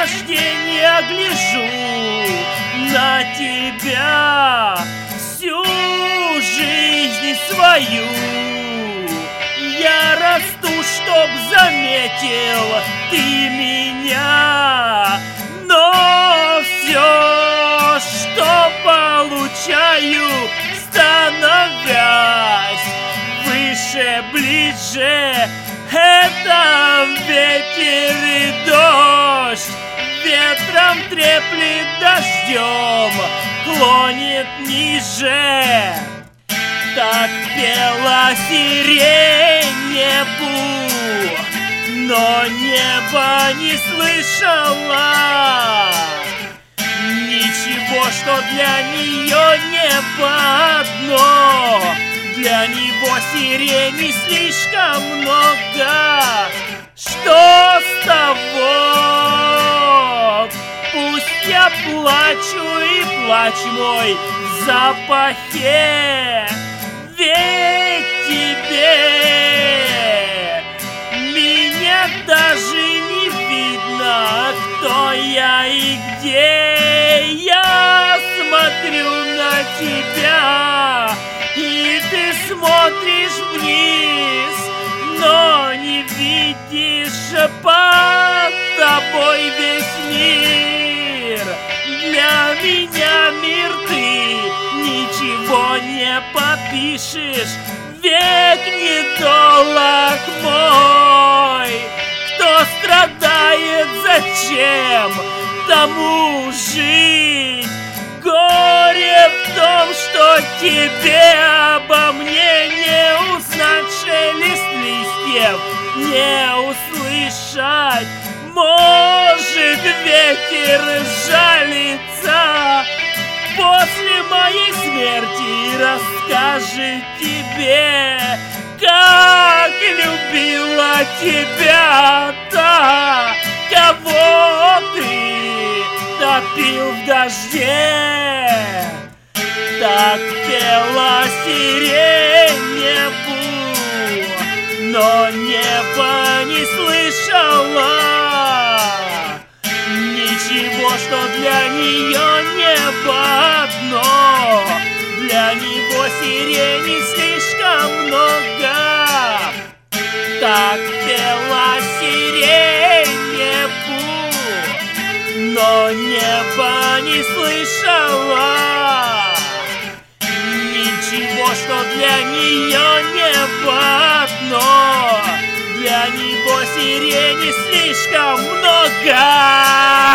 рождения гляжу на тебя всю жизнь свою. Я расту, чтоб заметил ты меня, но все, что получаю, становясь выше, ближе, это ветер и дождь, ветром треплет, дождем клонит ниже. Так пела сирень небу, но небо не слышало ничего, что для нее небо одно. Для него сирени слишком много. Что с того? Пусть я плачу, и плач мой в запахе. Ведь тебе меня даже не видно, кто я и где. Я смотрю на тебя, и ты смотришь вниз, но не видишь под тобой весь мир. Для меня мир ты, ничего не попишешь, век недолг мой. Кто страдает, зачем тому жить? Горе в том, что тебе обо мне не узнать, шелест листьев не услышать. Может, ветер жалится, после моей смерти расскажет тебе, как любила тебя та, кого ты топил в дожде. Так пела сирень небу, но небо не слышало ничего, что для нее небо одно. Для него сирени слишком много. Так пела сирень небу, но небо не слышало ничего, что для нее небо одно. Для него сирени слишком много.